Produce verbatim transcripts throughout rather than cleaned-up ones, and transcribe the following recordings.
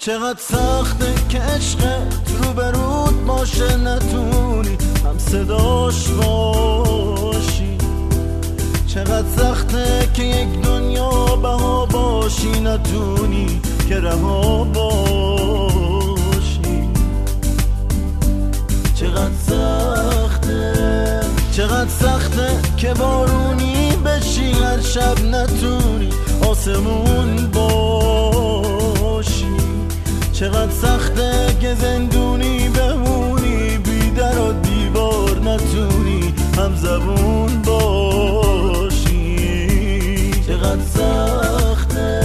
چقدر سخته که عشقت رو برود باشه نتونی هم صداش باشی. چقدر سخته که یک دنیا بها باشی نتونی که رها باشی. چقدر سخته چقدر سخته که بارونی بشی هر شب نتونی آسمون باشی. چقدر سخته که زندونی بمونی بی در و دیوار نتونی هم زبون باشی. چقدر سخته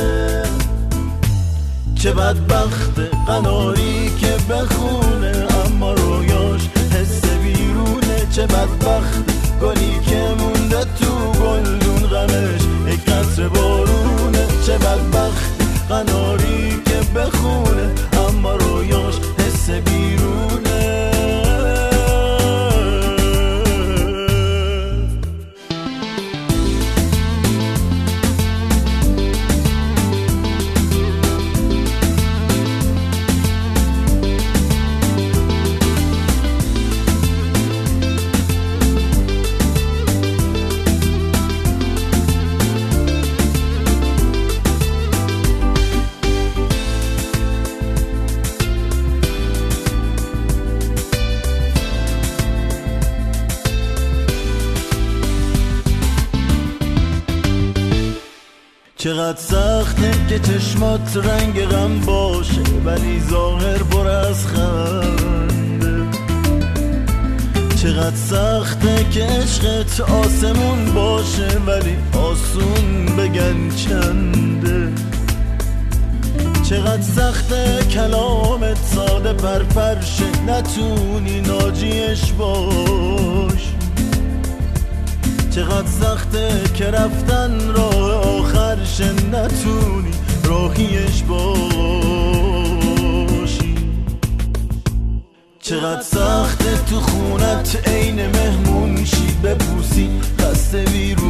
چه بدبخت قناری که بخونه اما رویاش حس بیرونه. چه بدبخت گلی که مونده تو گلدون غمش یک قطره بارونه. چه بدبخت قناری که بخونه اما رویاش حس بیرونه. چقدر سخته که چشمات رنگ غم باشه ولی ظاهر پر از خنده. چقدر سخته که عشقت آسمون باشه ولی آسون بگن چنده. چقدر سخته کلامت ساده پرپرشه نتونی ناجیش باش. چقدر سخته که رفتن راه آخرش نتونی راهیش باشی. چقدر سخته تو خونت عین مهمون شی بپوسی خسته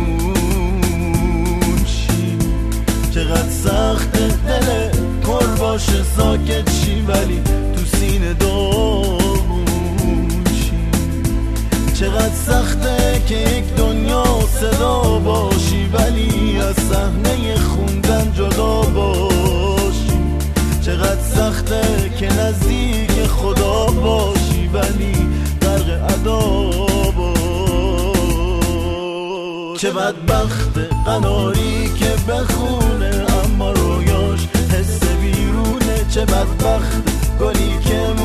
بیرون شی. چقدر سخته دل پر باشه ساکت شی ولی تو سینه داغون شی. چقدر سخته که یک دنیا صدا باشی ولی از صحنه خوندن جدا باشی. چقدر سخته که نزدیک خدا باشی ولی غرق ادا باشی. چه بدبخت قناری که بخونه اما رویاش حس بیرونه. چه بدبخت گلی که